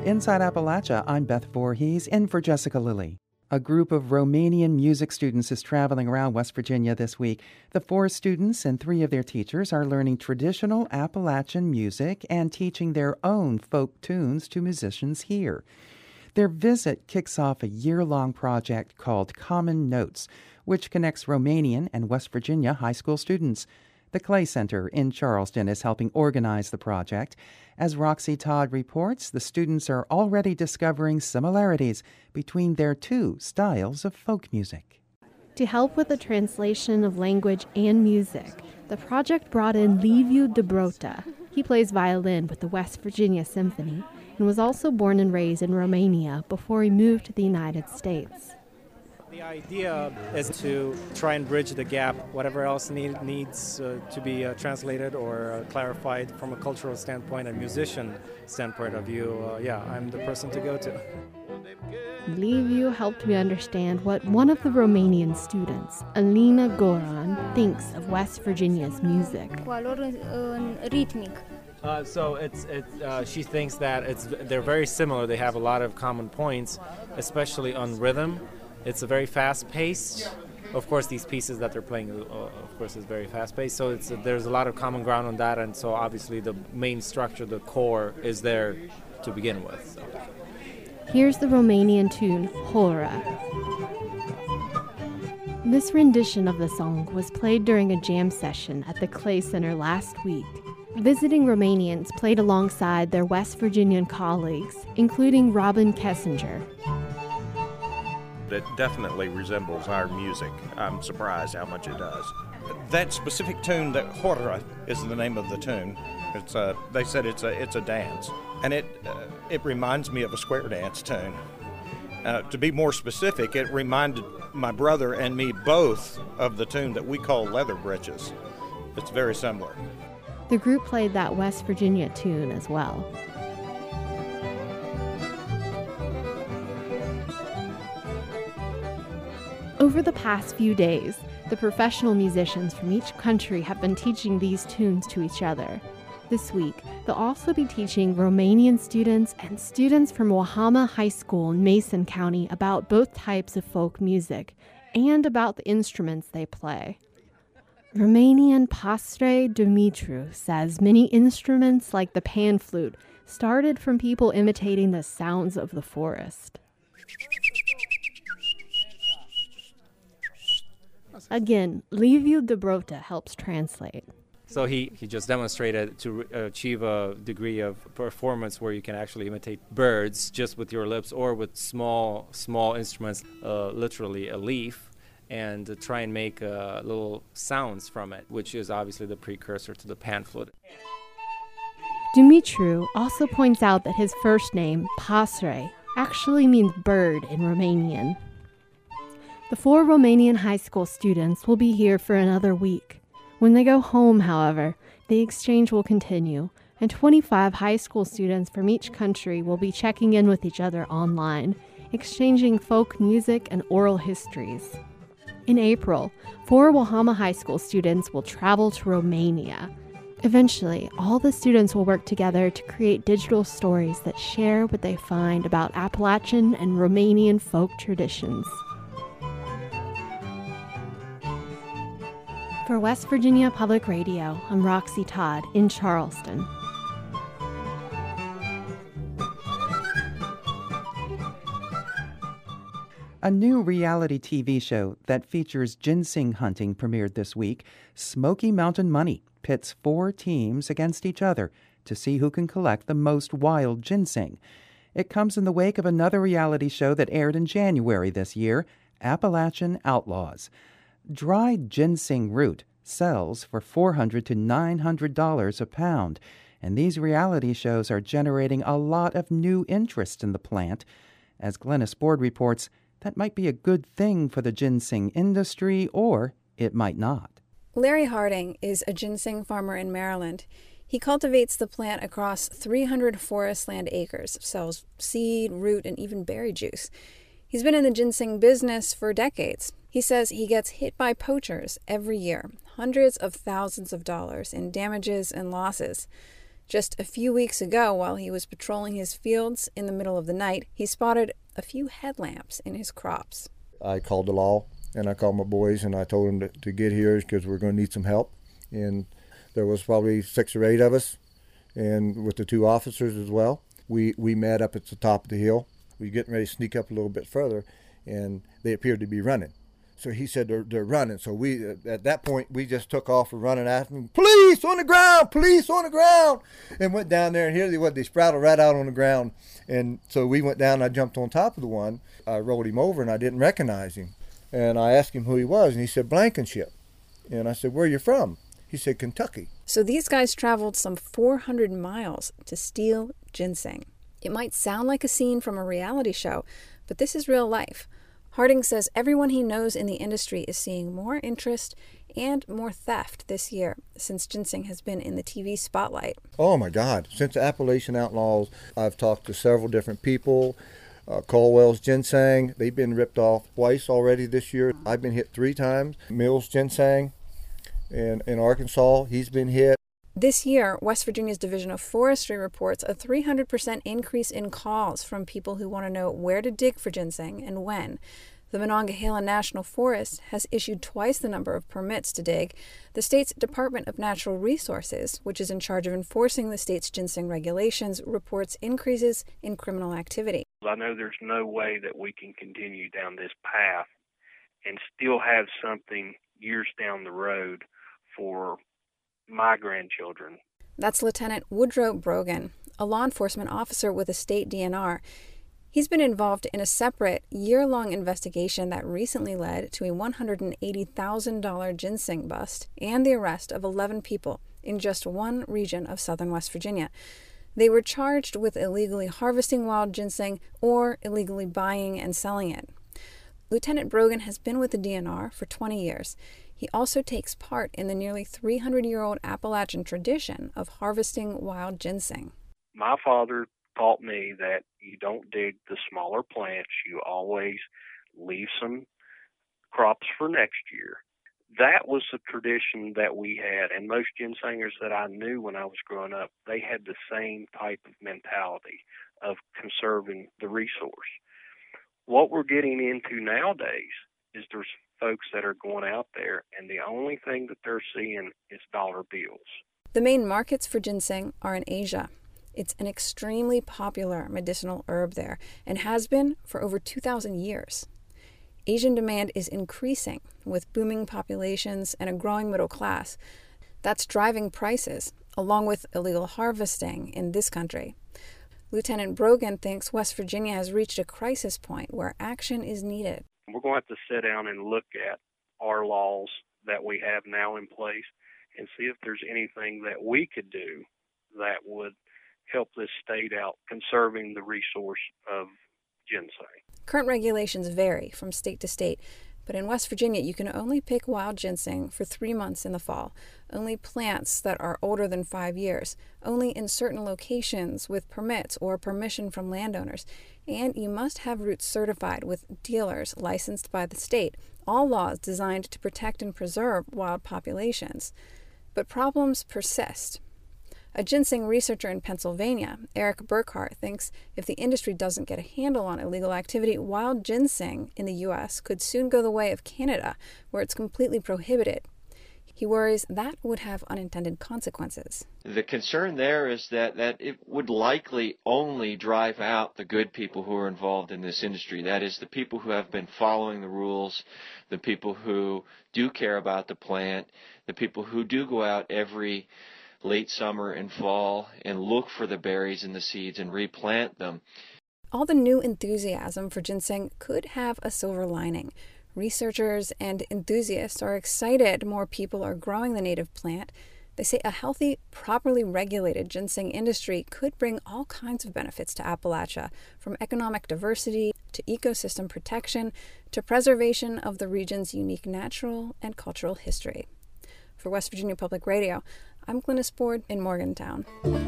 Inside Appalachia, I'm Beth Voorhees, in for Jessica Lilly. A group of Romanian music students is traveling around West Virginia this week. The 4 students and 3 of their teachers are learning traditional Appalachian music and teaching their own folk tunes to musicians here. Their visit kicks off a year-long project called Common Notes, which connects Romanian and West Virginia high school students. The Clay Center in Charleston is helping organize the project. As Roxy Todd reports, the students are already discovering similarities between their 2 styles of folk music. To help with the translation of language and music, the project brought in Liviu Dobrota. He plays violin with the West Virginia Symphony and was also born and raised in Romania before he moved to the United States. The idea is to try and bridge the gap, whatever else needs to be translated or clarified from a cultural standpoint and musician standpoint of view. I'm the person to go to. Liviu helped me understand what one of the Romanian students, Alina Goran, thinks of West Virginia's music. She thinks that they're very similar. They have a lot of common points, especially on rhythm. It's a very fast-paced. Of course, these pieces that they're playing, of course, is very fast-paced. So there's a lot of common ground on that, and so obviously the main structure, the core, is there to begin with. So. Here's the Romanian tune, Hora. This rendition of the song was played during a jam session at the Clay Center last week. Visiting Romanians played alongside their West Virginian colleagues, including Robin Kessinger. It definitely resembles our music. I'm surprised how much it does. That specific tune, that Hora is the name of the tune. They said it's a dance, and it reminds me of a square dance tune. To be more specific, it reminded my brother and me both of the tune that we call Leather Breeches. It's very similar. The group played that West Virginia tune as well. Over the past few days, the professional musicians from each country have been teaching these tunes to each other. This week, they'll also be teaching Romanian students and students from Wahama High School in Mason County about both types of folk music and about the instruments they play. Romanian Pastre Dumitru says many instruments like the pan flute started from people imitating the sounds of the forest. Again, Liviu Dobrota helps translate. So he just demonstrated to achieve a degree of performance where you can actually imitate birds just with your lips or with small instruments, literally a leaf, and try and make little sounds from it, which is obviously the precursor to the pan flute. Dumitru also points out that his first name, Pastre, actually means bird in Romanian. The 4 Romanian high school students will be here for another week. When they go home, however, the exchange will continue, and 25 high school students from each country will be checking in with each other online, exchanging folk music and oral histories. In April, 4 Wahama High School students will travel to Romania. Eventually, all the students will work together to create digital stories that share what they find about Appalachian and Romanian folk traditions. For West Virginia Public Radio, I'm Roxy Todd in Charleston. A new reality TV show that features ginseng hunting premiered this week. Smoky Mountain Money pits 4 teams against each other to see who can collect the most wild ginseng. It comes in the wake of another reality show that aired in January this year, Appalachian Outlaws. Dried ginseng root sells for $400 to $900 a pound, and these reality shows are generating a lot of new interest in the plant. As Glennis Board reports, that might be a good thing for the ginseng industry, or it might not. Larry Harding is a ginseng farmer in Maryland. He cultivates the plant across 300 forest land acres, sells seed, root, and even berry juice. He's been in the ginseng business for decades. He says he gets hit by poachers every year, hundreds of thousands of dollars in damages and losses. Just a few weeks ago, while he was patrolling his fields in the middle of the night, he spotted a few headlamps in his crops. I called the law, and I called my boys, and I told them to get here because we're going to need some help. And there was probably 6 or 8 of us, and with the 2 officers as well. We met up at the top of the hill. We were getting ready to sneak up a little bit further, and they appeared to be running. So he said they're running. So we, at that point, we just took off and running after them. Police on the ground! Police on the ground! And went down there, and here they were. They sprouted right out on the ground. And so we went down, and I jumped on top of the one. I rolled him over, and I didn't recognize him. And I asked him who he was, and he said, Blankenship. And I said, where are you from? He said, Kentucky. So these guys traveled some 400 miles to steal ginseng. It might sound like a scene from a reality show, but this is real life. Harding says everyone he knows in the industry is seeing more interest and more theft this year since ginseng has been in the TV spotlight. Oh, my God. Since the Appalachian Outlaws, I've talked to several different people. Caldwell's Ginseng, they've been ripped off twice already this year. I've been hit 3 times. Mills Ginseng in Arkansas, he's been hit. This year, West Virginia's Division of Forestry reports a 300% increase in calls from people who want to know where to dig for ginseng and when. The Monongahela National Forest has issued twice the number of permits to dig. The state's Department of Natural Resources, which is in charge of enforcing the state's ginseng regulations, reports increases in criminal activity. I know there's no way that we can continue down this path and still have something years down the road for my grandchildren. That's Lieutenant Woodrow Brogan, a law enforcement officer with the state DNR. He's been involved in a separate year-long investigation that recently led to a $180,000 ginseng bust and the arrest of 11 people in just one region of southern West Virginia. They were charged with illegally harvesting wild ginseng or illegally buying and selling it. Lieutenant Brogan has been with the DNR for 20 years. He also takes part in the nearly 300-year-old Appalachian tradition of harvesting wild ginseng. My father taught me that you don't dig the smaller plants. You always leave some crops for next year. That was the tradition that we had, and most ginsengers that I knew when I was growing up, they had the same type of mentality of conserving the resource. What we're getting into nowadays is there's folks that are going out there, and the only thing that they're seeing is dollar bills. The main markets for ginseng are in Asia. It's an extremely popular medicinal herb there and has been for over 2,000 years. Asian demand is increasing with booming populations and a growing middle class. That's driving prices, along with illegal harvesting in this country. Lieutenant Brogan thinks West Virginia has reached a crisis point where action is needed. We're going to have to sit down and look at our laws that we have now in place and see if there's anything that we could do that would help this state out conserving the resource of ginseng. Current regulations vary from state to state, but in West Virginia you can only pick wild ginseng for 3 months in the fall, only plants that are older than 5 years, only in certain locations with permits or permission from landowners, and you must have roots certified with dealers licensed by the state, all laws designed to protect and preserve wild populations. But problems persist. A ginseng researcher in Pennsylvania, Eric Burkhart, thinks if the industry doesn't get a handle on illegal activity, wild ginseng in the U.S. could soon go the way of Canada, where it's completely prohibited. He worries that would have unintended consequences. The concern there is that it would likely only drive out the good people who are involved in this industry. That is, the people who have been following the rules, the people who do care about the plant, the people who do go out every late summer and fall and look for the berries and the seeds and replant them. All the new enthusiasm for ginseng could have a silver lining. Researchers and enthusiasts are excited more people are growing the native plant. They say a healthy, properly regulated ginseng industry could bring all kinds of benefits to Appalachia, from economic diversity to ecosystem protection to preservation of the region's unique natural and cultural history. For West Virginia Public Radio, I'm Glynis Board in Morgantown.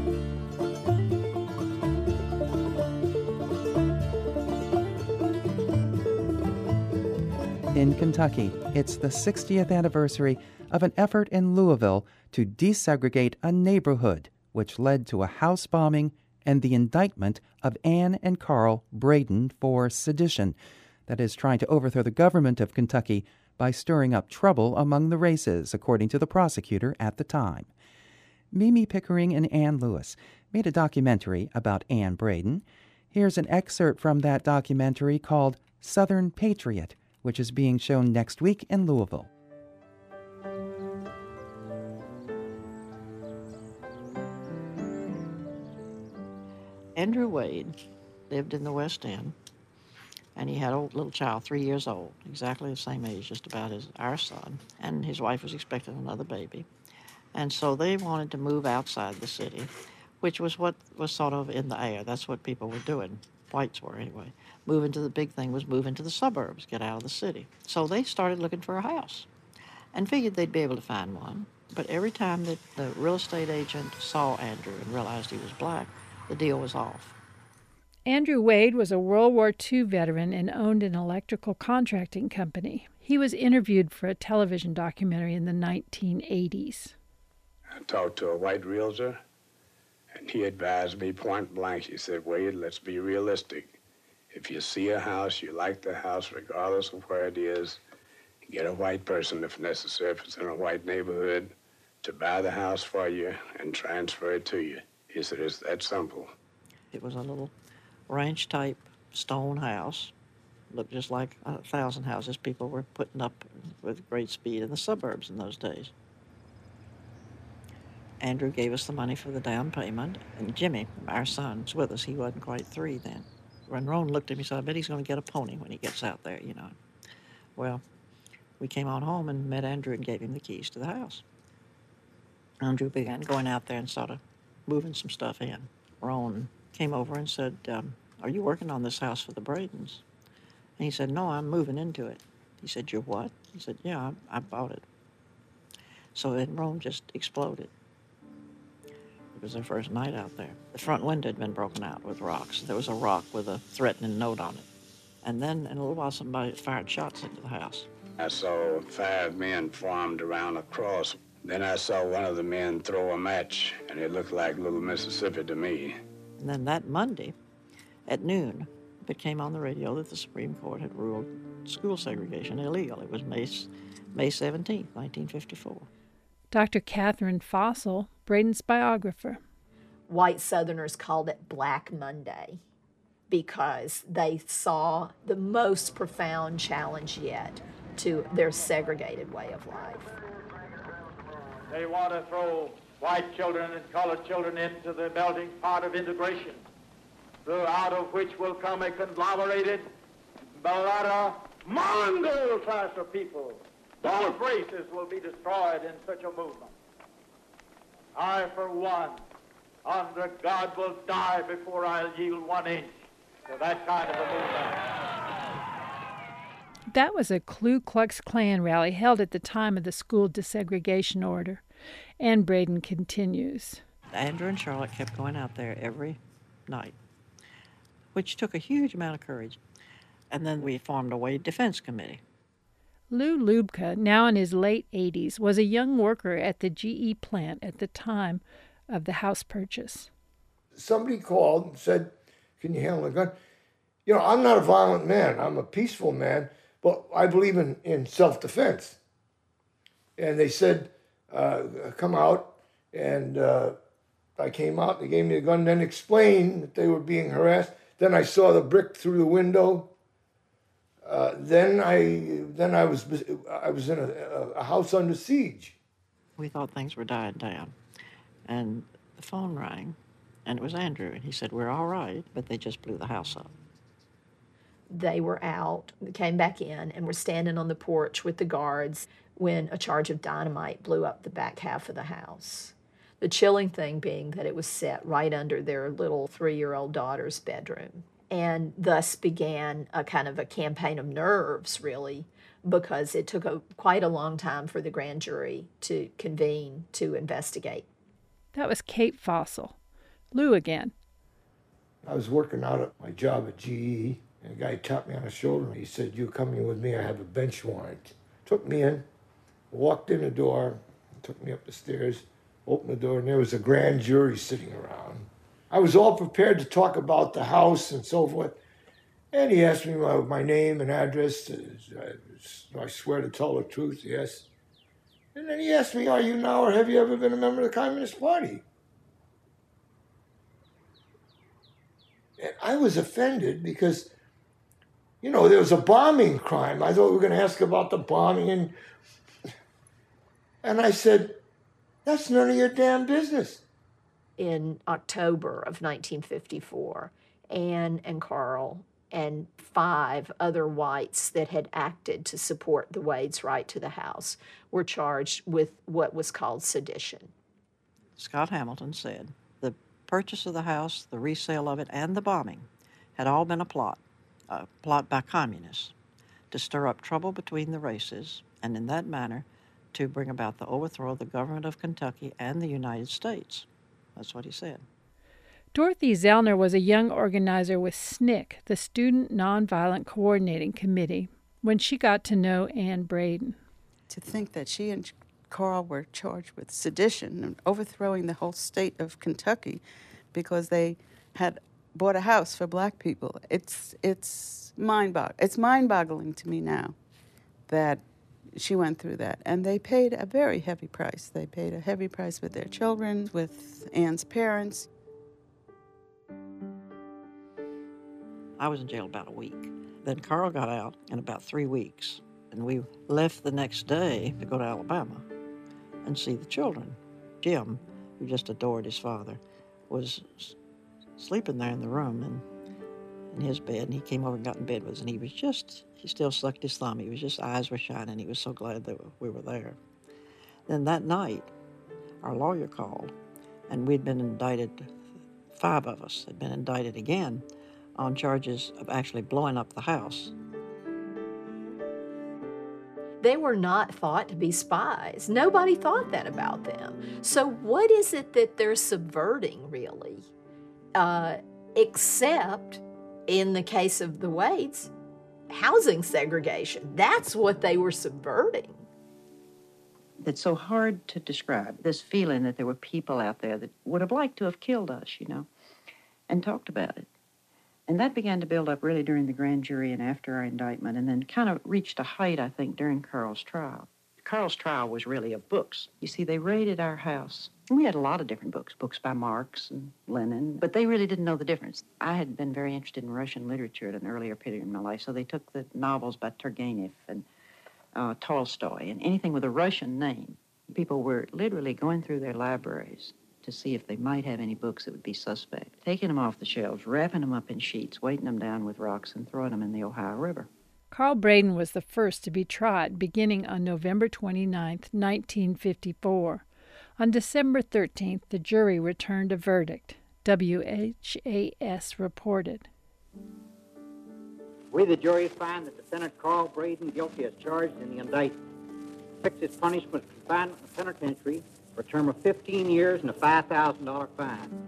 In Kentucky, it's the 60th anniversary of an effort in Louisville to desegregate a neighborhood which led to a house bombing and the indictment of Anne and Carl Braden for sedition, that is, trying to overthrow the government of Kentucky by stirring up trouble among the races, according to the prosecutor at the time. Mimi Pickering and Ann Lewis made a documentary about Anne Braden. Here's an excerpt from that documentary called Southern Patriot, which is being shown next week in Louisville. Andrew Wade lived in the West End, and he had a little child, 3 years old, exactly the same age, just about as our son, and his wife was expecting another baby. And so they wanted to move outside the city, which was what was sort of in the air. That's what people were doing, whites were anyway. Moving to the big thing was moving to the suburbs, get out of the city. So they started looking for a house and figured they'd be able to find one. But every time that the real estate agent saw Andrew and realized he was black, the deal was off. Andrew Wade was a World War II veteran and owned an electrical contracting company. He was interviewed for a television documentary in the 1980s. I talked to a white realtor, and he advised me point blank. He said, Wade, let's be realistic. If you see a house, you like the house, regardless of where it is, get a white person, if necessary, if it's in a white neighborhood, to buy the house for you and transfer it to you. He said, it's that simple. It was a little ranch-type stone house. Looked just like 1,000 houses people were putting up with great speed in the suburbs in those days. Andrew gave us the money for the down payment, and Jimmy, our son, was with us. He wasn't quite 3 then. When Roan looked at me, he said, I bet he's going to get a pony when he gets out there, you know. Well, we came on home and met Andrew and gave him the keys to the house. Andrew began going out there and sort of moving some stuff in. Roan came over and said, are you working on this house for the Bradens? And he said, no, I'm moving into it. He said, you're what? He said, yeah, I bought it. So then Roan just exploded. It was their first night out there. The front window had been broken out with rocks. There was a rock with a threatening note on it. And then in a little while, somebody fired shots into the house. I saw 5 men formed around a cross. Then I saw one of the men throw a match, and it looked like Little Mississippi to me. And then that Monday at noon, it came on the radio that the Supreme Court had ruled school segregation illegal. It was May 17th, 1954. Dr. Catherine Fossil, Braden's biographer. White Southerners called it Black Monday because they saw the most profound challenge yet to their segregated way of life. They want to throw white children and colored children into the melting pot of integration, out of which will come a conglomerated, mulatto, Mongol class of people. Both races will be destroyed in such a movement. I, for one, under God, will die before I'll yield 1 inch to that kind of a movement. That was a Ku Klux Klan rally held at the time of the school desegregation order. Anne Braden continues. Andrew and Charlotte kept going out there every night, which took a huge amount of courage. And then we formed a Wade Defense Committee. Lou Lubka, now in his late 80s, was a young worker at the GE plant at the time of the house purchase. Somebody called and said, can you handle a gun? You know, I'm not a violent man. I'm a peaceful man, but I believe in self-defense. And they said, come out. And I came out, they gave me a gun, then explained that they were being harassed. Then I saw the brick through the window. Then I was in a house under siege. We thought things were dying down, and the phone rang, and it was Andrew, and he said, we're all right, but they just blew the house up. They were out, came back in, and were standing on the porch with the guards when a charge of dynamite blew up the back half of the house. The chilling thing being that it was set right under their little 3-year-old daughter's bedroom. And thus began a kind of a campaign of nerves, really, because it took quite a long time for the grand jury to convene to investigate. That was Kate Fossil. Lou again. I was working out at my job at GE, and a guy tapped me on the shoulder, and he said, you coming with me, I have a bench warrant. Took me in, walked in the door, took me up the stairs, Opened the door, and there was a grand jury sitting around. I was all prepared to talk about the house and so forth. And he asked me my name and address. I swear to tell the truth, yes. And then he asked me, are you now or have you ever been a member of the Communist Party? And I was offended because, you know, there was a bombing crime. I thought we were going to ask about the bombing. And I said, that's none of your damn business. In October of 1954, Anne and Carl and 5 other whites that had acted to support the Wade's right to the house were charged with what was called sedition. Scott Hamilton said the purchase of the house, the resale of it, and the bombing had all been a plot by communists to stir up trouble between the races, and in that manner to bring about the overthrow of the government of Kentucky and the United States. That's what he said. Dorothy Zellner was a young organizer with SNCC, the Student Nonviolent Coordinating Committee, when she got to know Anne Braden. To think that she and Carl were charged with sedition and overthrowing the whole state of Kentucky because they had bought a house for black people, it's mind-boggling to me now that she went through that. And they paid a very heavy price. They paid a heavy price with their children, with Anne's parents. I was in jail about a week. Then Carl got out in about 3 weeks, and we left the next day to go to Alabama and see the children. Jim, who just adored his father, was sleeping there in the room and in his bed, and he came over and got in bed with us, and he still sucked his thumb. Eyes were shining. He was so glad that we were there. Then that night, our lawyer called, and we'd been indicted, 5 of us had been indicted again on charges of actually blowing up the house. They were not thought to be spies. Nobody thought that about them. So what is it that they're subverting, really? Except, in the case of the Wades, housing segregation. That's what they were subverting. It's so hard to describe, this feeling that there were people out there that would have liked to have killed us, and talked about it. And that began to build up really during the grand jury and after our indictment, and then kind of reached a height, I think, during Carl's trial. Carl's trial was really of books. You see, they raided our house. And we had a lot of different books by Marx and Lenin, but they really didn't know the difference. I had been very interested in Russian literature at an earlier period in my life, so they took the novels by Turgenev and Tolstoy and anything with a Russian name. People were literally going through their libraries to see if they might have any books that would be suspect, taking them off the shelves, wrapping them up in sheets, weighting them down with rocks, and throwing them in the Ohio River. Carl Braden was the first to be tried, beginning on November 29, 1954. On December 13th, the jury returned a verdict. WHAS reported. We, the jury, find that defendant Carl Braden guilty as charged in the indictment. Fix his punishment of confinement in the penitentiary for a term of 15 years and a $5,000 fine.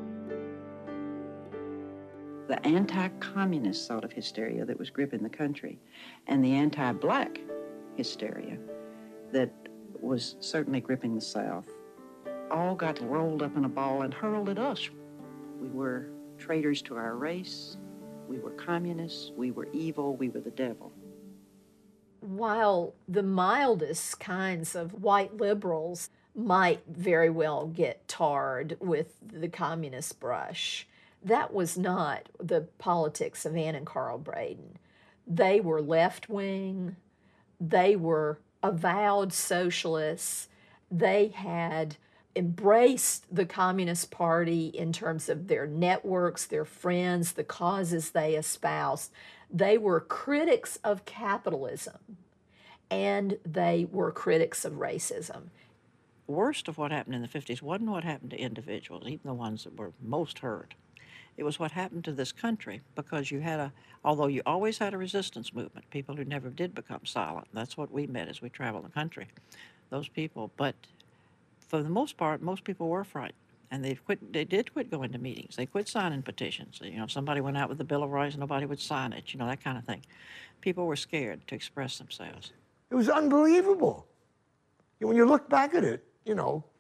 The anti-communist sort of hysteria that was gripping the country, and the anti-black hysteria that was certainly gripping the South, all got rolled up in a ball and hurled at us. We were traitors to our race, we were communists, we were evil, we were the devil. While the mildest kinds of white liberals might very well get tarred with the communist brush, that was not the politics of Anne and Carl Braden. They were left-wing, they were avowed socialists, they had embraced the Communist Party in terms of their networks, their friends, the causes they espoused. They were critics of capitalism, and they were critics of racism. The worst of what happened in the 50s wasn't what happened to individuals, even the ones that were most hurt. It was what happened to this country, because you had although you always had a resistance movement, people who never did become silent. That's what we met as we traveled the country, those people. But for the most part, most people were frightened, and they did quit going to meetings. They quit signing petitions. If somebody went out with the Bill of Rights, nobody would sign it, that kind of thing. People were scared to express themselves. It was unbelievable when you look back at it, But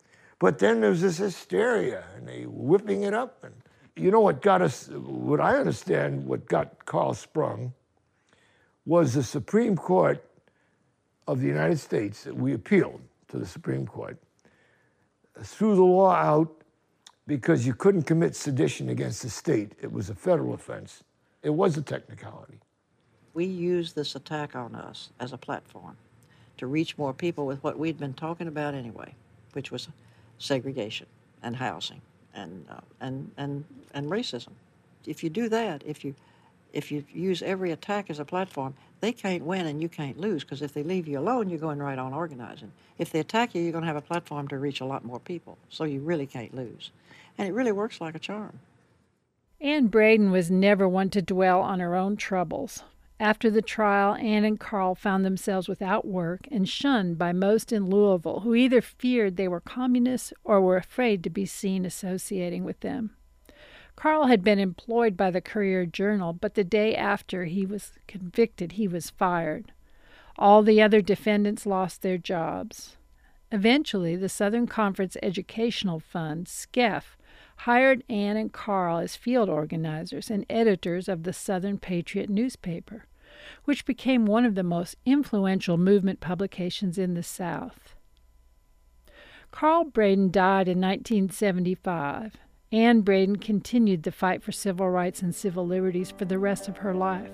But then there was this hysteria, and they whipping it up. And you know what got us, what I understand, what got Carl sprung was the Supreme Court of the United States. We appealed to the Supreme Court, threw the law out because you couldn't commit sedition against the state. It was a federal offense. It was a technicality. We used this attack on us as a platform to reach more people with what we'd been talking about anyway, which was segregation and housing and racism. If you do that, if you use every attack as a platform, they can't win and you can't lose, because if they leave you alone, you're going right on organizing. If they attack you, you're going to have a platform to reach a lot more people, so you really can't lose. And it really works like a charm. Anne Braden was never one to dwell on her own troubles. After the trial, Anne and Carl found themselves without work and shunned by most in Louisville, who either feared they were communists or were afraid to be seen associating with them. Carl had been employed by the Courier-Journal, but the day after he was convicted, he was fired. All the other defendants lost their jobs. Eventually, the Southern Conference Educational Fund, SCEF, hired Anne and Carl as field organizers and editors of the Southern Patriot newspaper, which became one of the most influential movement publications in the South. Carl Braden died in 1975. Anne Braden continued the fight for civil rights and civil liberties for the rest of her life.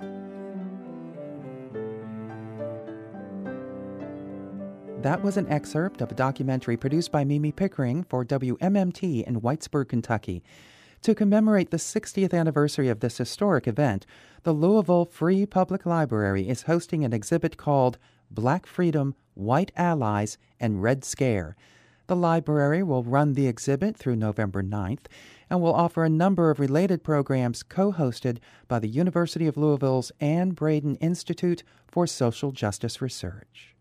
That was an excerpt of a documentary produced by Mimi Pickering for WMMT in Whitesburg, Kentucky. To commemorate the 60th anniversary of this historic event, the Louisville Free Public Library is hosting an exhibit called Black Freedom, White Allies, and Red Scare. The library will run the exhibit through November 9th and will offer a number of related programs co-hosted by the University of Louisville's Anne Braden Institute for Social Justice Research.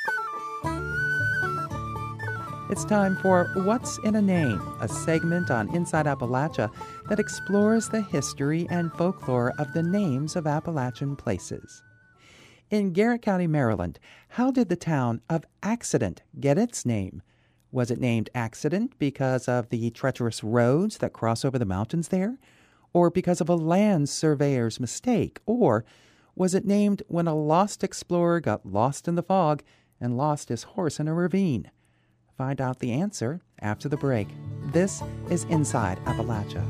It's time for What's in a Name, a segment on Inside Appalachia that explores the history and folklore of the names of Appalachian places. In Garrett County, Maryland, how did the town of Accident get its name? Was it named Accident because of the treacherous roads that cross over the mountains there? Or because of a land surveyor's mistake? Or was it named when a lost explorer got lost in the fog and lost his horse in a ravine? Find out the answer after the break. This is Inside Appalachia.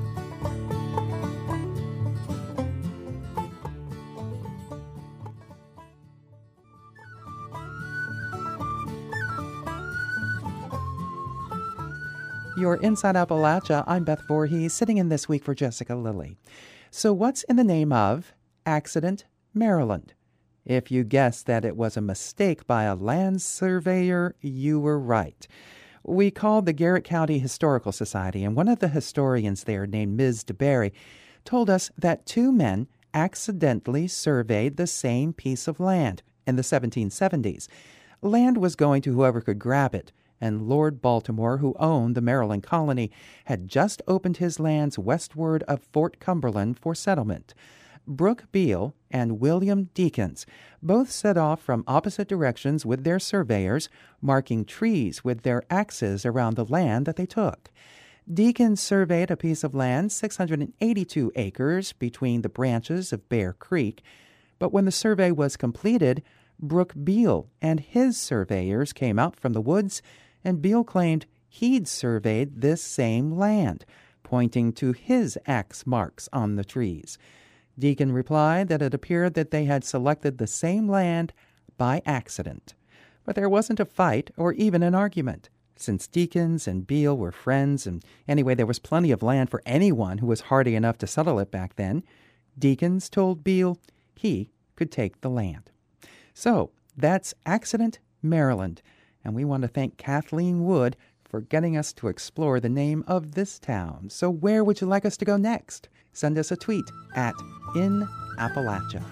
You're Inside Appalachia. I'm Beth Voorhees, sitting in this week for Jessica Lilly. So what's in the name of Accident, Maryland? If you guessed that it was a mistake by a land surveyor, you were right. We called the Garrett County Historical Society, and one of the historians there, named Ms. DeBerry, told us that two men accidentally surveyed the same piece of land in the 1770s. Land was going to whoever could grab it, and Lord Baltimore, who owned the Maryland colony, had just opened his lands westward of Fort Cumberland for settlement. Brooke Beale and William Deakins both set off from opposite directions with their surveyors, marking trees with their axes around the land that they took. Deakins surveyed a piece of land 682 acres between the branches of Bear Creek, but when the survey was completed, Brooke Beale and his surveyors came out from the woods, and Beale claimed he'd surveyed this same land, pointing to his axe marks on the trees. Deacon replied that it appeared that they had selected the same land by accident. But there wasn't a fight or even an argument, since Deakins and Beale were friends, and anyway, there was plenty of land for anyone who was hardy enough to settle it back then. Deakins told Beale he could take the land. So, that's Accident, Maryland, and we want to thank Kathleen Wood for getting us to explore the name of this town. So where would you like us to go next? Send us a tweet at @InAppalachia.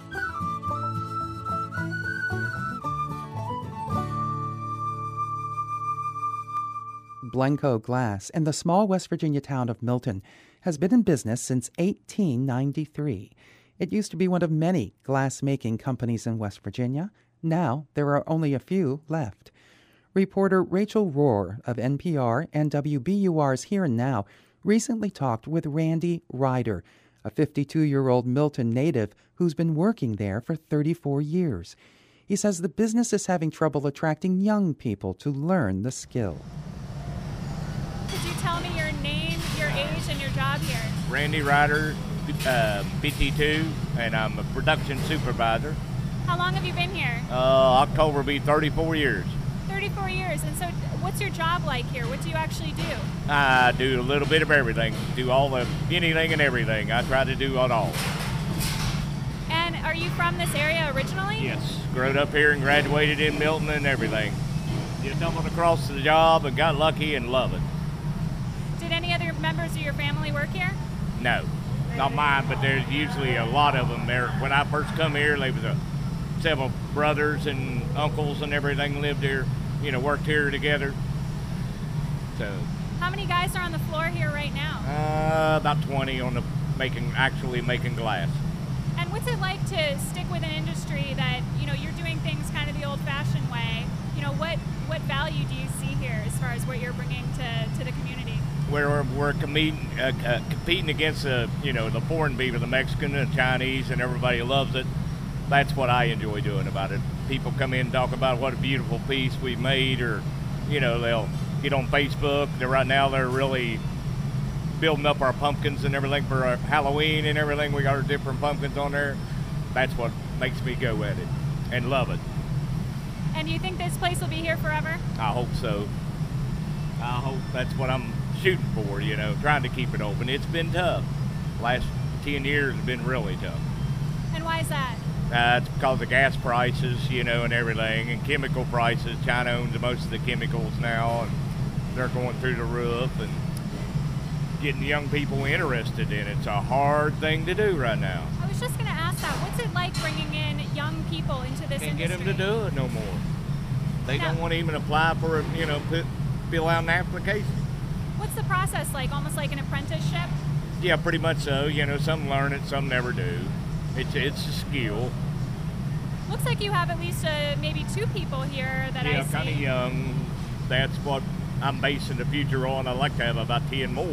Blencoe Glass in the small West Virginia town of Milton has been in business since 1893. It used to be one of many glass-making companies in West Virginia. Now there are only a few left. Reporter Rachel Rohr of NPR and WBUR's Here and Now recently talked with Randy Ryder, a 52-year-old Milton native who's been working there for 34 years. He says the business is having trouble attracting young people to learn the skill. Could you tell me your name, your age, and your job here? Randy Ryder, 52, and I'm a production supervisor. How long have you been here? October will be 34 years. 34 years. And so what's your job like here? What do you actually do? I do a little bit of everything. Do anything and everything. I try to do it all. And are you from this area originally? Yes. Grew up here and graduated in Milton and everything. Just stumbled across the job and got lucky and love it. Did any other members of your family work here? No. Not mine, but there's usually a lot of them there. When I first come here, there was several brothers and uncles and everything lived here, worked here together. So. How many guys are on the floor here right now? About 20 on actually making glass. And what's it like to stick with an industry that, you're doing things kind of the old-fashioned way? What value do you see here as far as what you're bringing to the community? We're competing against the foreign people, the Mexican and the Chinese, and everybody loves it. That's what I enjoy doing about it. People come in and talk about what a beautiful piece we've made, or they'll get on Facebook. Right now they're really building up our pumpkins and everything for our Halloween and everything. We got our different pumpkins on there. That's what makes me go at it and love it. And do you think this place will be here forever? I hope so. I hope that's what I'm shooting for, trying to keep it open. It's been tough. Last 10 years have been really tough. And why is that? It's because of gas prices, and everything, and chemical prices. China owns most of the chemicals now, and they're going through the roof, and getting young people interested in it. It's a hard thing to do right now. I was just going to ask that. What's it like bringing in young people into this industry? Can't get them to do it no more. They don't want to even apply for, fill out an application. What's the process like? Almost like an apprenticeship? Yeah, pretty much so. Some learn it, some never do. It's a skill. Looks like you have at least maybe 2 people here that I see. Yeah, kind of young. That's what I'm basing the future on. I'd like to have about 10 more,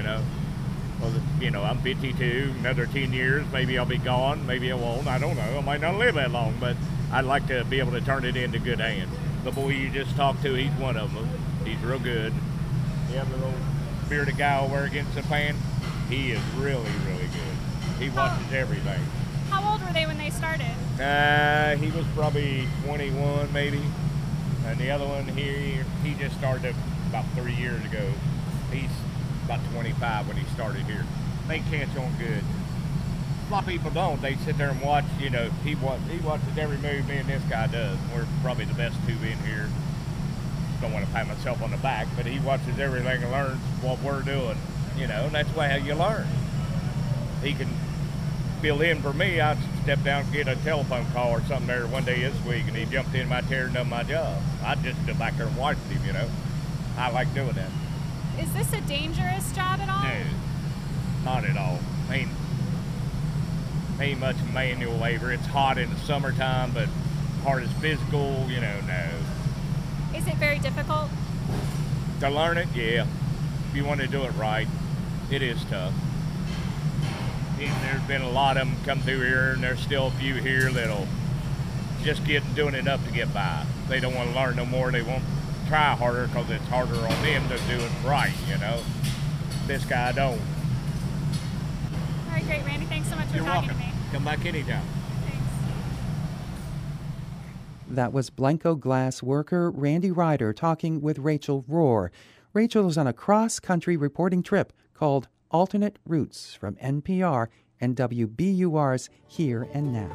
Well, I'm 52, another 10 years, maybe I'll be gone, maybe I won't, I don't know. I might not live that long, but I'd like to be able to turn it into good hands. The boy you just talked to, he's one of them. He's real good. The other little bearded guy over against the pan, he is really, really good. He watches everything. How old were they when they started? He was probably 21 maybe. And the other one here, he just started about 3 years ago. He's about 25 when he started here. They catch on good. A lot of people don't. They sit there and watch, he watches every move me and this guy does. We're probably the best 2 in here. Don't want to pat myself on the back, but he watches everything and learns what we're doing, and that's how you learn. He can fill in for me. I stepped down and get a telephone call or something there one day this week, and he jumped in my chair and done my job. I just stood back there and watched him, I like doing that. Is this a dangerous job at all? No, not at all. Ain't much manual labor. It's hot in the summertime, but hard as physical, no. Is it very difficult? To learn it, yeah. If you want to do it right, it is tough. There's been a lot of them come through here, and there's still a few here that'll just doing enough to get by. They don't want to learn no more. They won't try harder because it's harder on them to do it right, This guy don't. All right, great, Randy. Thanks so much for talking to me. Come back anytime. That was Blanco glass worker Randy Ryder talking with Rachel Rohr. Rachel is on a cross-country reporting trip called Alternate Routes from NPR and WBUR's Here and Now.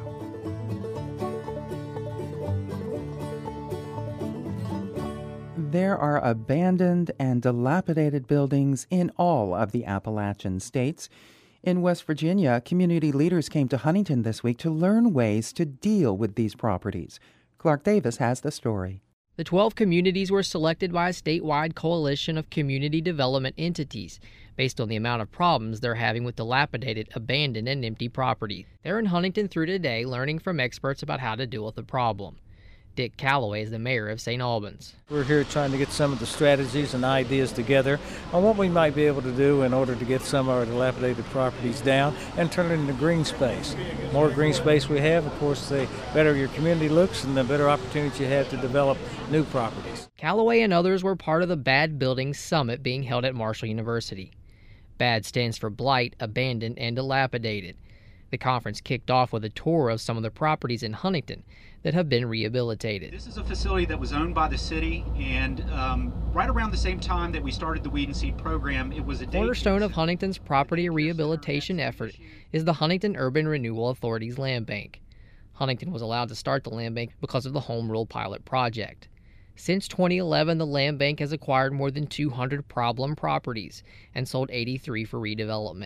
There are abandoned and dilapidated buildings in all of the Appalachian states. In West Virginia, community leaders came to Huntington this week to learn ways to deal with these properties. Clark Davis has the story. The 12 communities were selected by a statewide coalition of community development entities based on the amount of problems they're having with dilapidated, abandoned, and empty property. They're in Huntington through today learning from experts about how to deal with the problem. Dick Calloway is the mayor of St. Albans. We're here trying to get some of the strategies and ideas together on what we might be able to do in order to get some of our dilapidated properties down and turn it into green space. The more green space we have, of course, the better your community looks and the better opportunity you have to develop new properties. Calloway and others were part of the Bad Buildings Summit being held at Marshall University. BAD stands for Blight, Abandoned, and Dilapidated. The conference kicked off with a tour of some of the properties in Huntington that have been rehabilitated. This is a facility that was owned by the city, and right around the same time that we started the Weed and Seed program, it was a cornerstone of Huntington's property rehabilitation effort is the Huntington Urban Renewal Authority's Land Bank. Huntington was allowed to start the land bank because of the Home Rule pilot project. Since 2011, the land bank has acquired more than 200 problem properties and sold 83 for redevelopment.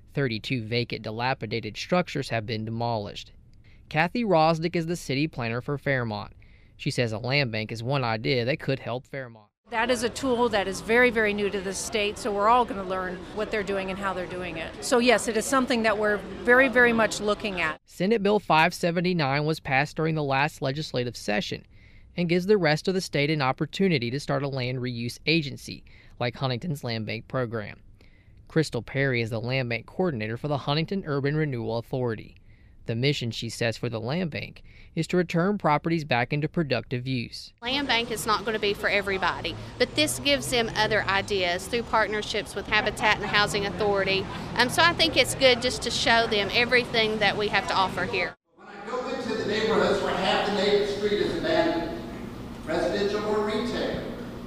32 vacant, dilapidated structures have been demolished. Kathy Rosdick is the city planner for Fairmont. She says a land bank is one idea that could help Fairmont. That is a tool that is very, very new to the state, so we're all going to learn what they're doing and how they're doing it. So yes, it is something that we're very, very much looking at. Senate Bill 579 was passed during the last legislative session and gives the rest of the state an opportunity to start a land reuse agency like Huntington's Land Bank program. Crystal Perry is the land bank coordinator for the Huntington Urban Renewal Authority. The mission, she says, for the land bank is to return properties back into productive use. Land bank is not going to be for everybody, but this gives them other ideas through partnerships with Habitat and Housing Authority. So I think it's good just to show them everything that we have to offer here. When I go into the neighborhoods where half the neighborhood street is abandoned, residential or retail,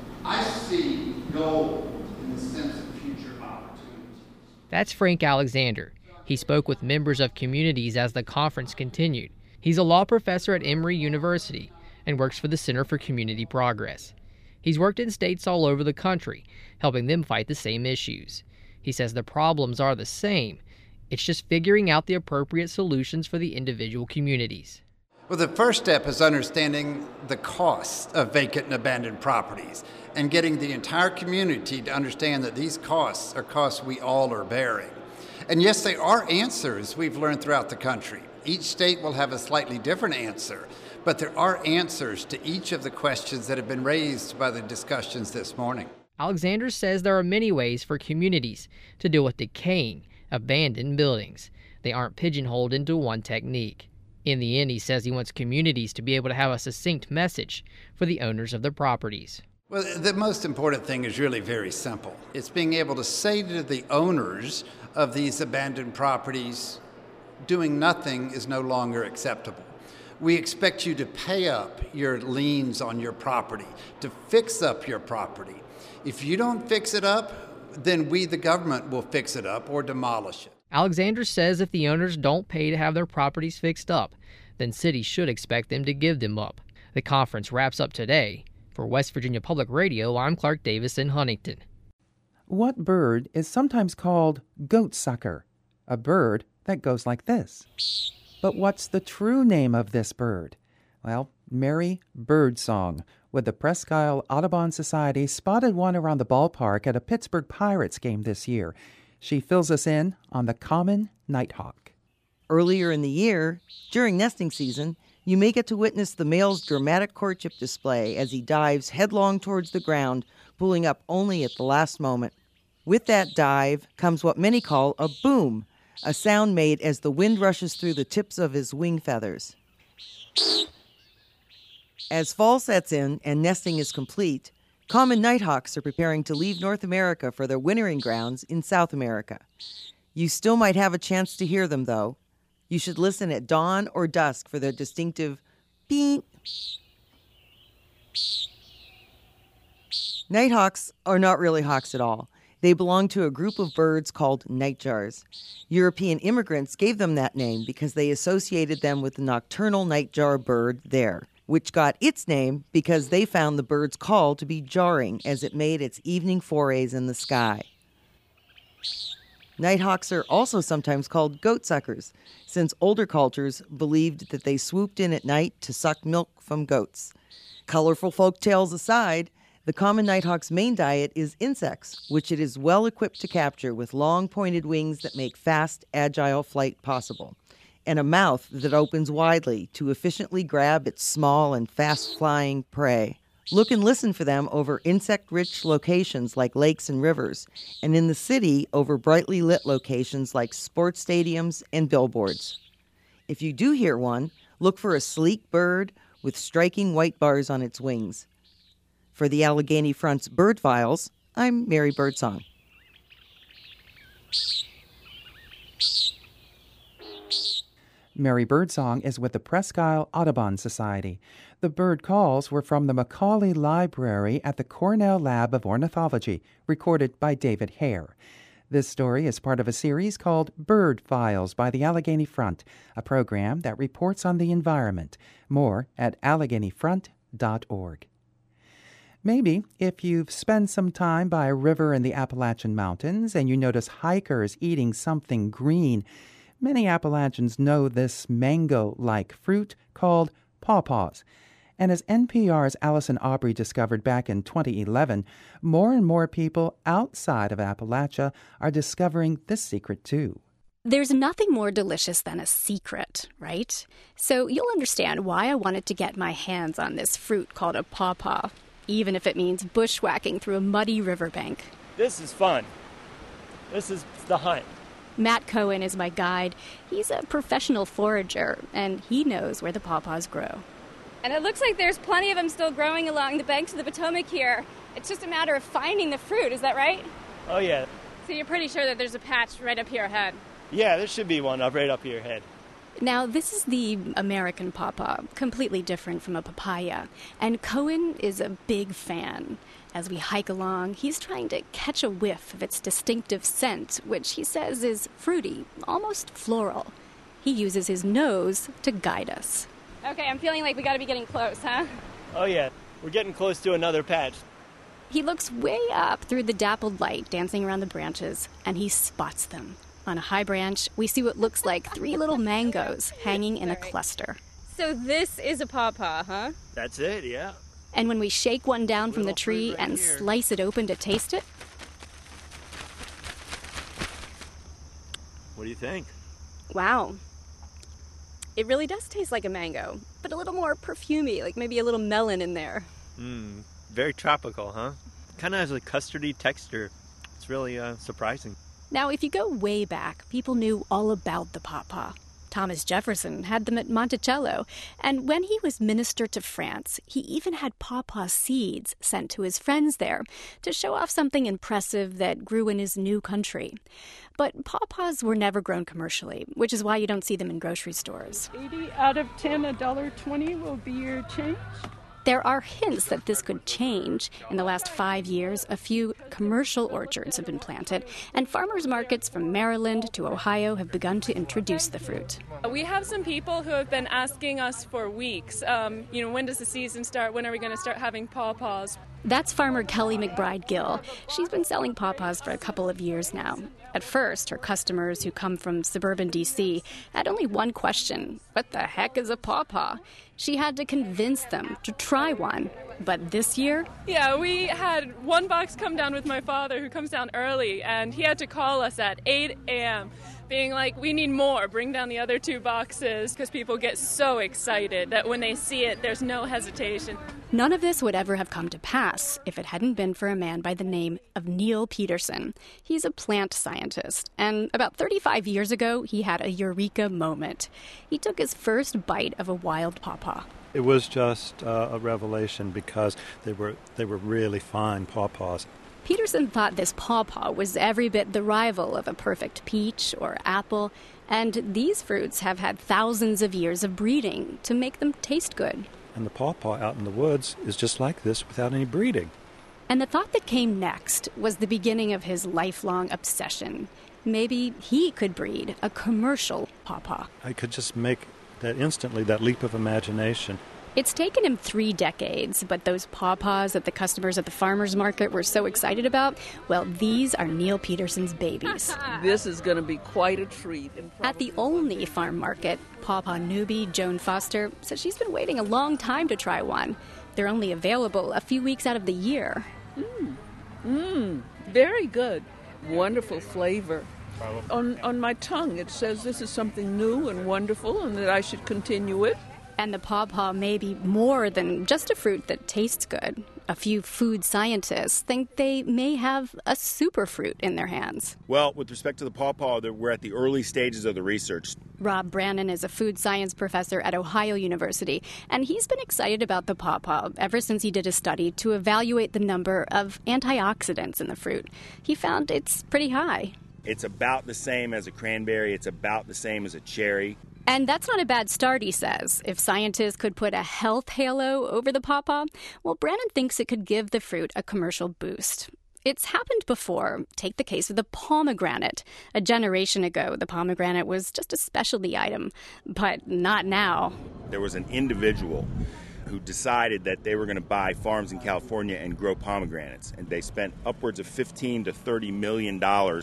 I see gold in the sense of future opportunities. That's Frank Alexander. He spoke with members of communities as the conference continued. He's a law professor at Emory University and works for the Center for Community Progress. He's worked in states all over the country, helping them fight the same issues. He says the problems are the same. It's just figuring out the appropriate solutions for the individual communities. Well, the first step is understanding the cost of vacant and abandoned properties and getting the entire community to understand that these costs are costs we all are bearing. And yes, there are answers we've learned throughout the country. Each state will have a slightly different answer, but there are answers to each of the questions that have been raised by the discussions this morning. Alexander says there are many ways for communities to deal with decaying, abandoned buildings. They aren't pigeonholed into one technique. In the end, he says he wants communities to be able to have a succinct message for the owners of the properties. Well, the most important thing is really very simple. It's being able to say to the owners of these abandoned properties, doing nothing is no longer acceptable. We expect you to pay up your liens on your property, to fix up your property. If you don't fix it up, then we, the government, will fix it up or demolish it. Alexander says if the owners don't pay to have their properties fixed up, then cities should expect them to give them up. The conference wraps up today. For West Virginia Public Radio, I'm Clark Davis in Huntington. What bird is sometimes called goatsucker? A bird that goes like this. But what's the true name of this bird? Well, Mary Birdsong with the Presque Isle Audubon Society spotted one around the ballpark at a Pittsburgh Pirates game this year. She fills us in on the common nighthawk. Earlier in the year, during nesting season, you may get to witness the male's dramatic courtship display as he dives headlong towards the ground, pulling up only at the last moment. With that dive comes what many call a boom, a sound made as the wind rushes through the tips of his wing feathers. As fall sets in and nesting is complete, common nighthawks are preparing to leave North America for their wintering grounds in South America. You still might have a chance to hear them, though. You should listen at dawn or dusk for their distinctive beep. Nighthawks are not really hawks at all. They belong to a group of birds called nightjars. European immigrants gave them that name because they associated them with the nocturnal nightjar bird there, which got its name because they found the bird's call to be jarring as it made its evening forays in the sky. Nighthawks are also sometimes called goatsuckers, since older cultures believed that they swooped in at night to suck milk from goats. Colorful folk tales aside, the common nighthawk's main diet is insects, which it is well equipped to capture with long pointed wings that make fast, agile flight possible. and a mouth that opens widely to efficiently grab its small and fast-flying prey. Look and listen for them over insect-rich locations like lakes and rivers, and in the city over brightly lit locations like sports stadiums and billboards. If you do hear one, look for a sleek bird with striking white bars on its wings. For the Allegheny Front's Bird Files, I'm Mary Birdsong. Mary Birdsong is with the Presque Isle Audubon Society. The bird calls were from the Macaulay Library at the Cornell Lab of Ornithology, recorded by David Hare. This story is part of a series called Bird Files by the Allegheny Front, a program that reports on the environment. More at AlleghenyFront.org. Maybe if you've spent some time by a river in the Appalachian Mountains and you notice hikers eating something green, many Appalachians know this mango-like fruit called pawpaws. And as NPR's Allison Aubrey discovered back in 2011, more and more people outside of Appalachia are discovering this secret too. There's nothing more delicious than a secret, right? So you'll understand why I wanted to get my hands on this fruit called a pawpaw, even if it means bushwhacking through a muddy riverbank. This is fun. This is the hunt. Matt Cohen is my guide. He's a professional forager, and he knows where the pawpaws grow. And it looks like there's plenty of them still growing along the banks of the Potomac here. It's just a matter of finding the fruit, is that right? Oh, yeah. So you're pretty sure that there's a patch right up here ahead? Yeah, there should be one right up here ahead. Now, this is the American pawpaw, completely different from a papaya. And Cohen is a big fan. As we hike along, he's trying to catch a whiff of its distinctive scent, which he says is fruity, almost floral. He uses his nose to guide us. Okay, I'm feeling like we gotta be getting close, huh? Oh, yeah. We're getting close to another patch. He looks way up through the dappled light dancing around the branches, and he spots them. On a high branch, we see what looks like 3 little mangoes hanging in a cluster. So this is a pawpaw, huh? That's it, yeah. And when we shake one down from the tree and slice it open to taste it... What do you think? Wow. It really does taste like a mango, but a little more perfumey, like maybe a little melon in there. Very tropical, huh? Kind of has a custardy texture. It's really surprising. Now, if you go way back, people knew all about the pawpaw. Thomas Jefferson had them at Monticello, and when he was minister to France, he even had pawpaw seeds sent to his friends there to show off something impressive that grew in his new country. But pawpaws were never grown commercially, which is why you don't see them in grocery stores. 80 out of 10, $1.20 will be your change. There are hints that this could change. In the last 5 years, a few commercial orchards have been planted, and farmers markets from Maryland to Ohio have begun to introduce the fruit. We have some people who have been asking us for weeks, when does the season start? When are we going to start having pawpaws? That's farmer Kelly McBride Gill. She's been selling pawpaws for a couple of years now. At first, her customers who come from suburban D.C. had only one question: what the heck is a pawpaw? She had to convince them to try one. But this year... Yeah, we had one box come down with my father, who comes down early, and he had to call us at 8 a.m., being like, we need more, bring down the other 2 boxes, because people get so excited that when they see it, there's no hesitation. None of this would ever have come to pass if it hadn't been for a man by the name of Neil Peterson. He's a plant scientist, and about 35 years ago, he had a eureka moment. He took his first bite of a wild pawpaw. It was just a revelation because they were really fine pawpaws. Peterson thought this pawpaw was every bit the rival of a perfect peach or apple, and these fruits have had thousands of years of breeding to make them taste good. And the pawpaw out in the woods is just like this without any breeding. And the thought that came next was the beginning of his lifelong obsession. Maybe he could breed a commercial pawpaw. I could just make that instantly, that leap of imagination. It's taken him 3 decades, but those pawpaws that the customers at the farmers market were so excited about, well, these are Neil Peterson's babies. This is going to be quite a treat. At the Olney farm market, pawpaw newbie Joan Foster says she's been waiting a long time to try one. They're only available a few weeks out of the year. Very good. Wonderful flavor. On my tongue, it says this is something new and wonderful and that I should continue it. And the pawpaw may be more than just a fruit that tastes good. A few food scientists think they may have a superfruit in their hands. Well, with respect to the pawpaw, we're at the early stages of the research. Rob Brannon is a food science professor at Ohio University, and he's been excited about the pawpaw ever since he did a study to evaluate the number of antioxidants in the fruit. He found it's pretty high. It's about the same as a cranberry. It's about the same as a cherry. And that's not a bad start, he says. If scientists could put a health halo over the pawpaw, well, Brannon thinks it could give the fruit a commercial boost. It's happened before. Take the case of the pomegranate. A generation ago, the pomegranate was just a specialty item, but not now. There was an individual who decided that they were going to buy farms in California and grow pomegranates, and they spent upwards of $15 to $30 million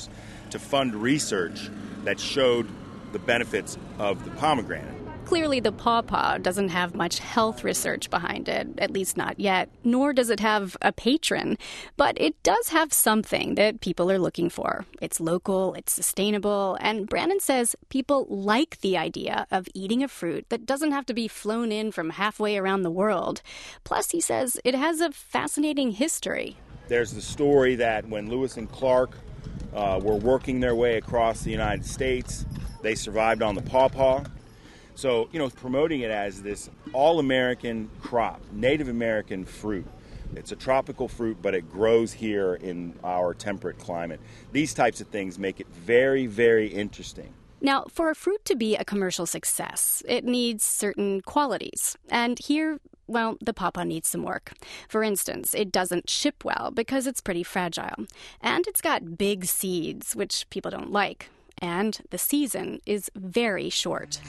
to fund research that showed the benefits of the pomegranate. Clearly, the pawpaw doesn't have much health research behind it, at least not yet, nor does it have a patron. But it does have something that people are looking for. It's local, it's sustainable, and Brannon says people like the idea of eating a fruit that doesn't have to be flown in from halfway around the world. Plus, he says it has a fascinating history. There's the story that when Lewis and Clark were working their way across the United States, they survived on the pawpaw. So, promoting it as this all-American crop, Native American fruit. It's a tropical fruit, but it grows here in our temperate climate. These types of things make it very, very interesting. Now, for a fruit to be a commercial success, it needs certain qualities. And here, well, the pawpaw needs some work. For instance, it doesn't ship well because it's pretty fragile. And it's got big seeds, which people don't like. And the season is very short.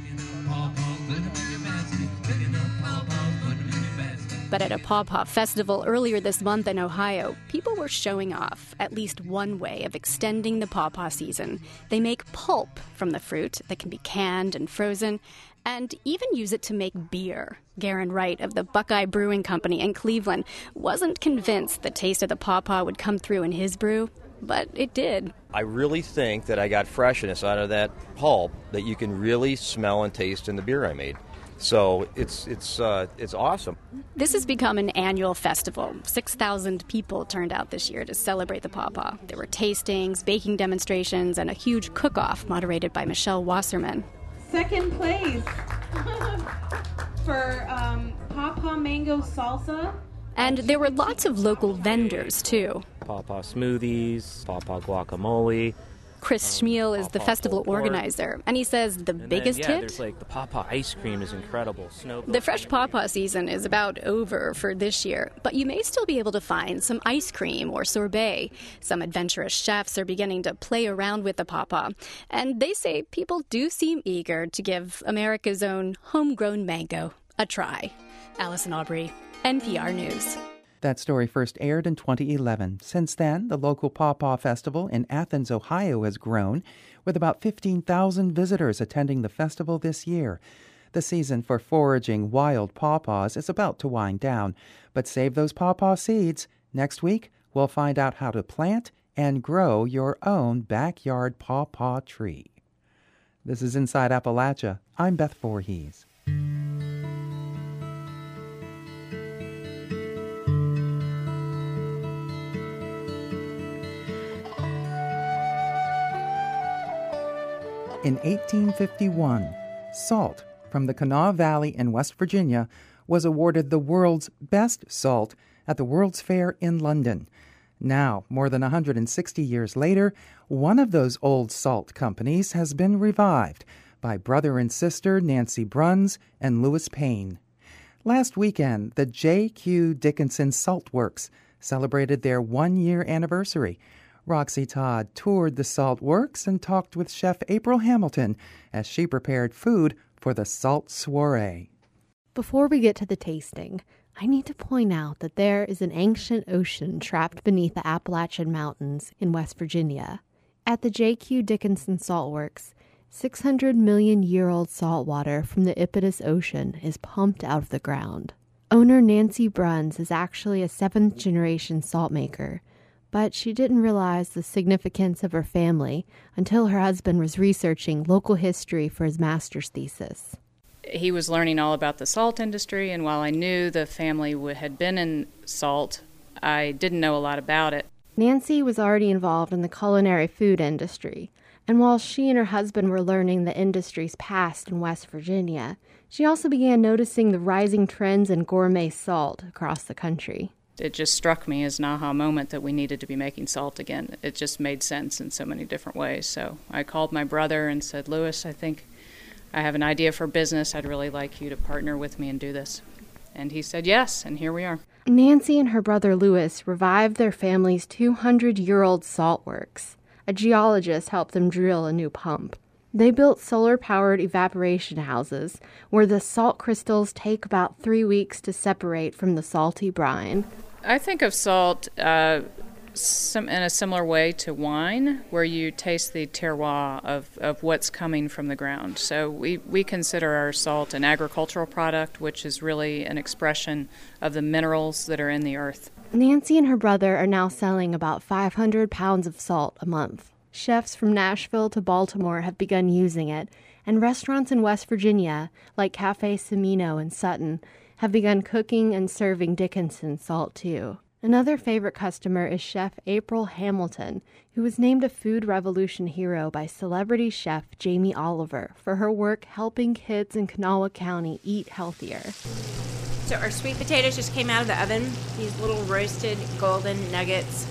But at a pawpaw festival earlier this month in Ohio, people were showing off at least one way of extending the pawpaw season. They make pulp from the fruit that can be canned and frozen, and even use it to make beer. Garen Wright of the Buckeye Brewing Company in Cleveland wasn't convinced the taste of the pawpaw would come through in his brew, but it did. I really think that I got freshness out of that pulp that you can really smell and taste in the beer I made. So it's awesome. This has become an annual festival. 6,000 people turned out this year to celebrate the pawpaw. There were tastings, baking demonstrations, and a huge cook-off moderated by Michelle Wasserman. Second place for pawpaw mango salsa. And there were lots of local vendors, too. Pawpaw smoothies, pawpaw guacamole. Chris Schmiel is the festival organizer, and he says the biggest hit? There's the pawpaw ice cream is incredible. The fresh pawpaw season is about over for this year, but you may still be able to find some ice cream or sorbet. Some adventurous chefs are beginning to play around with the pawpaw, and they say people do seem eager to give America's own homegrown mango a try. Allison Aubrey, NPR News. That story first aired in 2011. Since then, the local Pawpaw Festival in Athens, Ohio has grown, with about 15,000 visitors attending the festival this year. The season for foraging wild pawpaws is about to wind down, but save those pawpaw seeds. Next week, we'll find out how to plant and grow your own backyard pawpaw tree. This is Inside Appalachia. I'm Beth Voorhees. In 1851, salt from the Kanawha Valley in West Virginia was awarded the world's best salt at the World's Fair in London. Now, more than 160 years later, one of those old salt companies has been revived by brother and sister Nancy Bruns and Louis Payne. Last weekend, the J.Q. Dickinson Salt Works celebrated their one-year anniversary. Roxy Todd toured the salt works and talked with Chef April Hamilton as she prepared food for the salt soiree. Before we get to the tasting, I need to point out that there is an ancient ocean trapped beneath the Appalachian Mountains in West Virginia. At the J.Q. Dickinson Salt Works, 600 million-year-old salt water from the Iapetus Ocean is pumped out of the ground. Owner Nancy Bruns is actually a seventh-generation salt maker, But she didn't realize the significance of her family until her husband was researching local history for his master's thesis. He was learning all about the salt industry, and while I knew the family had been in salt, I didn't know a lot about it. Nancy was already involved in the culinary food industry, and while she and her husband were learning the industry's past in West Virginia, she also began noticing the rising trends in gourmet salt across the country. It just struck me as an aha moment that we needed to be making salt again. It just made sense in so many different ways. So I called my brother and said, Louis, I think I have an idea for business. I'd really like you to partner with me and do this. And he said yes, and here we are. Nancy and her brother Louis revived their family's 200-year-old salt works. A geologist helped them drill a new pump. They built solar-powered evaporation houses where the salt crystals take about 3 weeks to separate from the salty brine. I think of salt in a similar way to wine, where you taste the terroir of what's coming from the ground. So we consider our salt an agricultural product, which is really an expression of the minerals that are in the earth. Nancy and her brother are now selling about 500 pounds of salt a month. Chefs from Nashville to Baltimore have begun using it, and restaurants in West Virginia, like Cafe Semino in Sutton, have begun cooking and serving Dickinson salt too. Another favorite customer is Chef April Hamilton, who was named a Food Revolution hero by celebrity chef Jamie Oliver for her work helping kids in Kanawha County eat healthier. So our sweet potatoes just came out of the oven, these little roasted golden nuggets.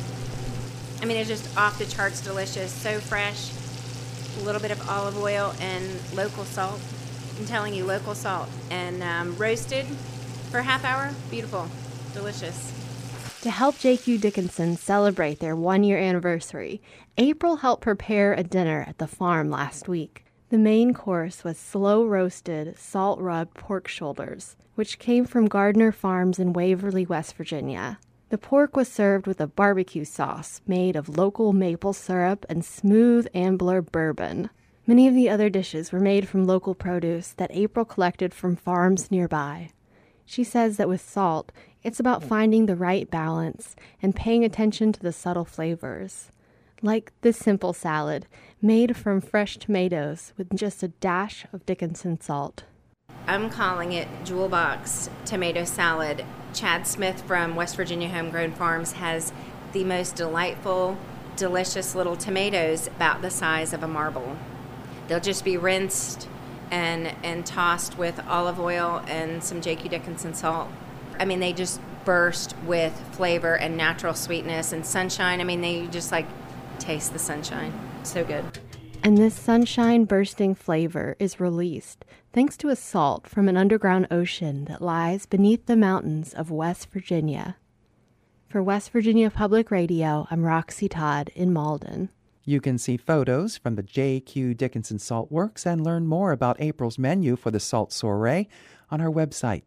I mean, they're just off the charts delicious, so fresh. A little bit of olive oil and local salt. I'm telling you, local salt. And roasted for a half hour. Beautiful. Delicious. To help J.Q. Dickinson celebrate their 1-year anniversary, April helped prepare a dinner at the farm last week. The main course was slow-roasted, salt-rubbed pork shoulders, which came from Gardner Farms in Waverly, West Virginia. The pork was served with a barbecue sauce made of local maple syrup and smooth Ambler bourbon. Many of the other dishes were made from local produce that April collected from farms nearby. She says that with salt, it's about finding the right balance and paying attention to the subtle flavors. Like this simple salad, made from fresh tomatoes with just a dash of Dickinson salt. I'm calling it Jewel Box Tomato Salad. Chad Smith from West Virginia Homegrown Farms has the most delightful, delicious little tomatoes about the size of a marble. They'll just be rinsed and tossed with olive oil and some J.Q. Dickinson salt. I mean, they just burst with flavor and natural sweetness and sunshine. I mean, they just like taste the sunshine. So good. And this sunshine-bursting flavor is released thanks to a salt from an underground ocean that lies beneath the mountains of West Virginia. For West Virginia Public Radio, I'm Roxy Todd in Malden. You can see photos from the J.Q. Dickinson Salt Works and learn more about April's menu for the Salt Soiree on our website,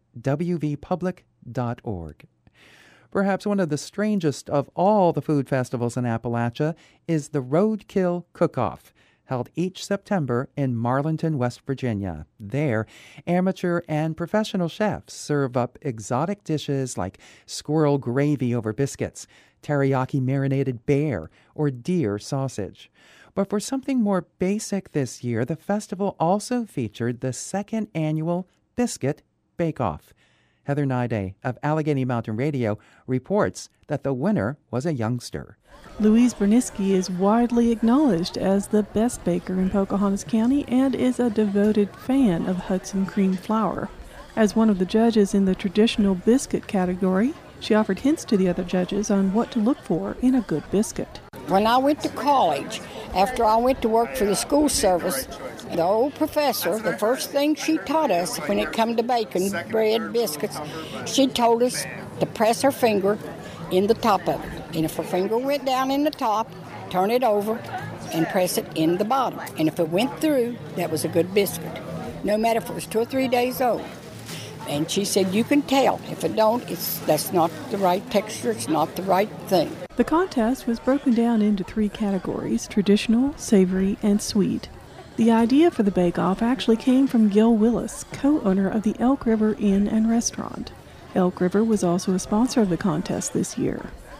wvpublic.org. Perhaps one of the strangest of all the food festivals in Appalachia is the Roadkill Cook-Off, held each September in Marlinton, West Virginia. There, amateur and professional chefs serve up exotic dishes like squirrel gravy over biscuits, teriyaki marinated bear, or deer sausage. But for something more basic this year, the festival also featured the second annual Biscuit Bake-Off. Heather Nide of Allegheny Mountain Radio reports that the winner was a youngster. Louise Berniski is widely acknowledged as the best baker in Pocahontas County and is a devoted fan of Hudson cream flour. As one of the judges in the traditional biscuit category, she offered hints to the other judges on what to look for in a good biscuit. When I went to college, after I went to work for the school service, the old professor, the first thing she taught us when it come to baking bread, biscuits, she told us to press her finger in the top of it. And if her finger went down in the top, turn it over and press it in the bottom. And if it went through, that was a good biscuit, no matter if it was 2 or 3 days old. And she said, you can tell. If it don't, that's not the right texture, it's not the right thing. The contest was broken down into 3 categories: traditional, savory, and sweet. The idea for the bake-off actually came from Gil Willis, co-owner of the Elk River Inn and Restaurant. Elk River was also a sponsor of the contest this year.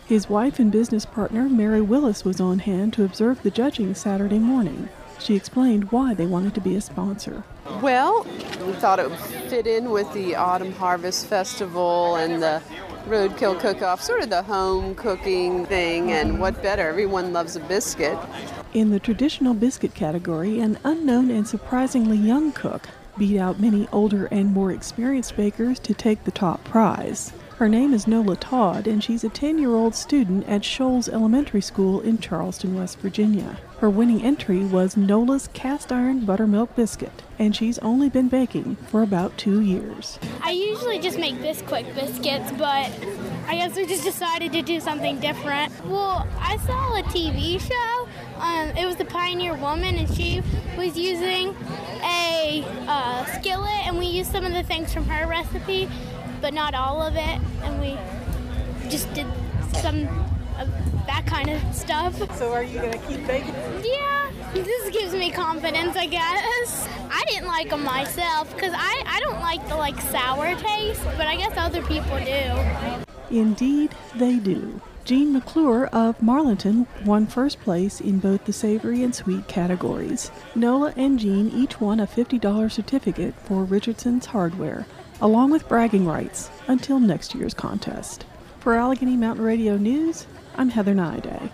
His wife and business partner, Mary Willis, was on hand to observe the judging Saturday morning. She explained why they wanted to be a sponsor. Well, we thought it would fit in with the Autumn Harvest Festival and the Roadkill Cook-Off, sort of the home cooking thing, and what better? Everyone loves a biscuit. In the traditional biscuit category, an unknown and surprisingly young cook beat out many older and more experienced bakers to take the top prize. Her name is Nola Todd, and she's a 10-year-old student at Shoals Elementary School in Charleston, West Virginia. Her winning entry was Nola's cast iron buttermilk biscuit, and she's only been baking for about 2 years. I usually just make Bisquick biscuits, but I guess we just decided to do something different. Well, I saw a TV show. It was The Pioneer Woman, and she was using a skillet, and we used some of the things from her recipe, but not all of it, and we just did some of that kind of stuff. So are you going to keep baking? Yeah, this gives me confidence, I guess. I didn't like them myself because I don't like the sour taste, but I guess other people do. Indeed, they do. Jean McClure of Marlinton won first place in both the savory and sweet categories. Nola and Jean each won a $50 certificate for Richardson's Hardware, along with bragging rights until next year's contest. For Allegheny Mountain Radio News, I'm Heather Naiday.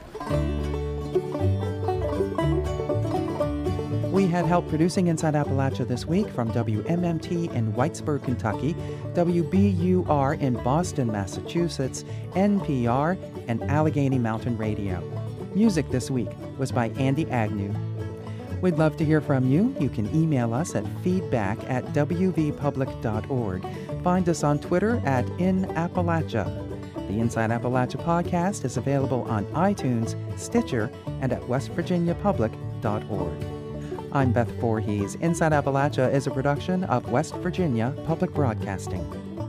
We had help producing Inside Appalachia this week from WMMT in Whitesburg, Kentucky, WBUR in Boston, Massachusetts, NPR, and Allegheny Mountain Radio. Music this week was by Andy Agnew. We'd love to hear from you. You can email us at feedback@wvpublic.org. Find us on Twitter @InAppalachia. The Inside Appalachia podcast is available on iTunes, Stitcher, and at westvirginiapublic.org. I'm Beth Voorhees. Inside Appalachia is a production of West Virginia Public Broadcasting.